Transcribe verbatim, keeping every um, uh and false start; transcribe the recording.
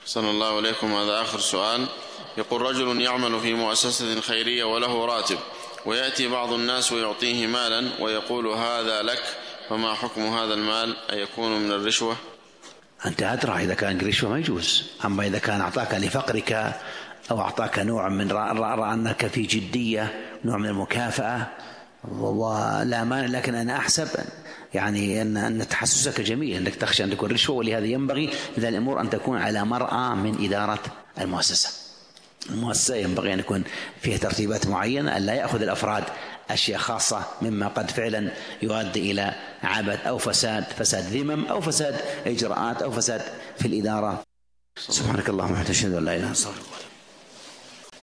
صلى الله عليكم. هذا آخر سؤال. يقول: رجل يعمل في مؤسسة خيرية وله راتب، ويأتي بعض الناس ويعطيه مالا ويقول: هذا لك، فما حكم هذا المال؟ أيكون من الرشوة؟ أنت أدرى، إذا كان رشوة ما يجوز. أما إذا كان أعطاك لفقرك أو أعطاك نوع من رأى أنك في جدية، نوع من المكافأة، ولا مانع. لكن أنا أحسب يعني أن أن تحسسك جميل، أنك تخشى أن تكون رشوة، ولهذا ينبغي لذا الأمور أن تكون على مرأى من إدارة المؤسسة. المؤسسة ينبغي أن يكون فيها ترتيبات معينة، أن لا يأخذ الأفراد أشياء خاصة مما قد فعلا يؤدي إلى عبث أو فساد، فساد ذمم أو فساد إجراءات أو فساد في الإدارة. سبحانك اللهم وبحمدك، أشهد أن لا إله إلا أنت.